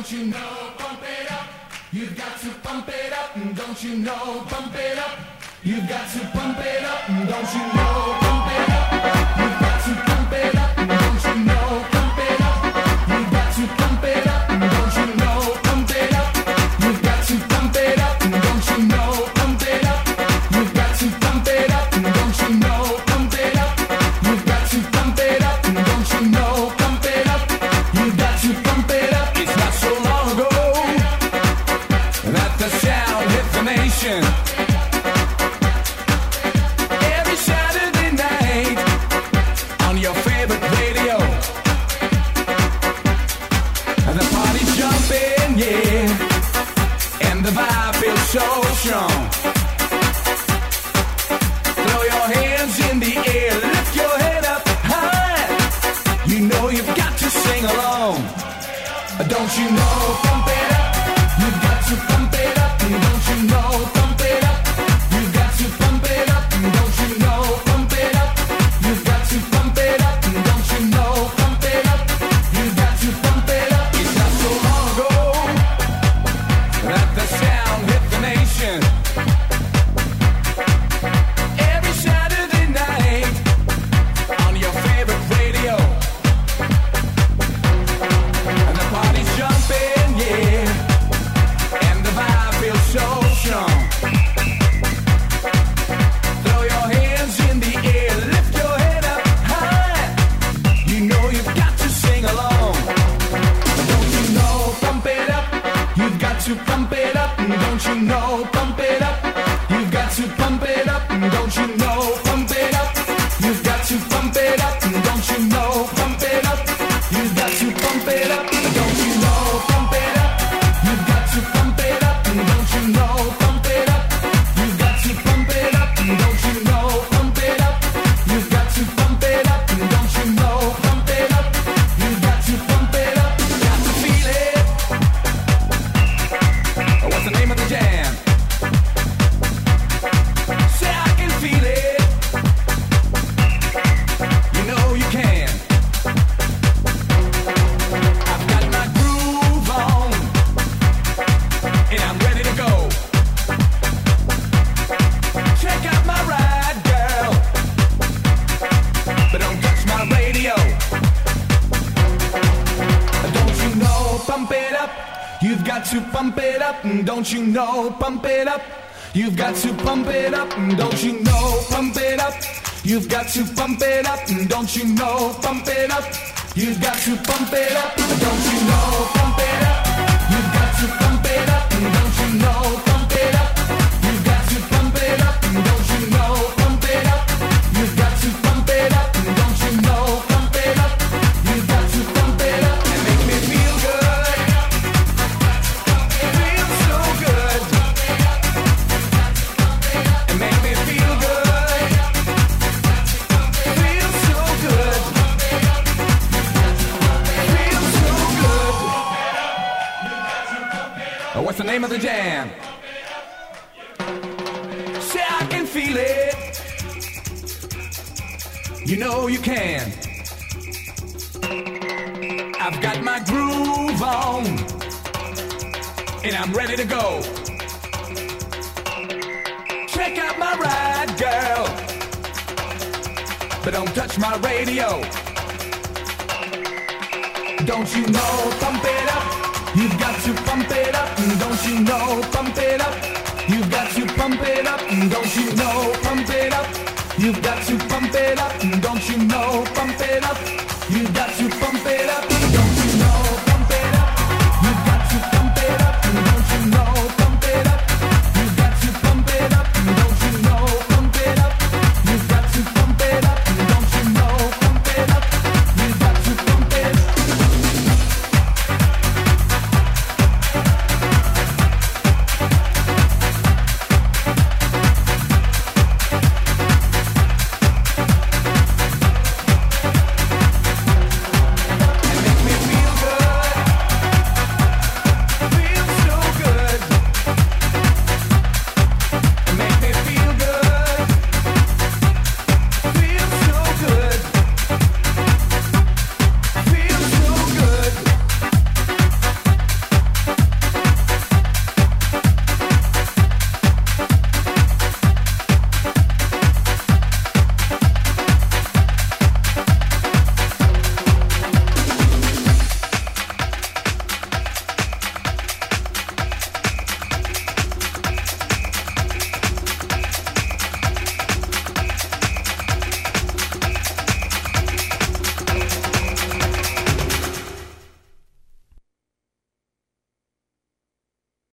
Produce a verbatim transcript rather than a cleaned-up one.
Don't you know, pump it up. You've got to pump it up. Don't you know, pump it up. You've got to pump it up. Don't you know, pump it up. You've got to pump it up. Don't you know, pump it up. You've got to pump it up. Don't you know, pump it up. You've got to pump it up. Don't you know, pump it up. You've got to pump it up. Don't you know, pump it up. You've got to pump it up. Don't you know, pump it up. You've got to pump it up. It's not so long ago that the sound hit the nation. Every Saturday night on your favorite radio, the party's jumping, yeah, and the vibe feels so strong. Throw your hands in the air, lift your head up high. You know you've got to sing along. Don't you know, pump it up. You've got to pump it up. Don't you know, pump it up. You've got to pump it up. Don't you know, pump it up. You've got to pump it up. Don't you know, pump it up. You've got to pump it up. It's not so long ago that the sound hit the nation. Every Saturday night on your favorite radio, and the party's jumping, yeah, and the vibe feels so strong. Throw your hands in the air, lift your head up high. You know you've got to sing along. Don't you know, pump it up. You've got to pump it up. Don't you know, pump it up. You've got to pump it up. Don't you know, pump it up. You've got to pump it up. Don't you know, pump it up. You've got to pump it up. Don't you know, pump it up. You've got to pump it up. Don't you know, pump it up. You've got to pump it up. Don't you know, pump it up. You've got to pump it up. Don't you know, pump it up. You've got to pump it up. Got to feel it. What's the name of the jam? Say I can feel it. You know you can. I've got my groove on, and I'm ready to go. Check out my ride, girl, but don't touch my radio. Don't you know, pump it up. You've got to pump it up. Don't you know, pump it up. You've got to pump it up. Don't you know, pump it up. You've got to pump it up. Don't you know, pump it up. You've got to pump it up. Don't you know, pump it up. You've got to pump it up. Don't you know, pump it up. You've got to pump it up. Don't you know, pump it up. You've got to pump it up. Don't you know, pump it up. You've got to pump it up. And make me feel good. Feel so good. And make me feel good. Feel so good. Feel so good. Oh, what's the name of the jam? Say I can feel it. You know you can. I've got my groove on, and I'm ready to go. Check out my ride, girl, but don't touch my radio. Don't you know, pump it up. You've got to pump it up. Don't you know, pump it up. You've got to pump it up. Don't you know,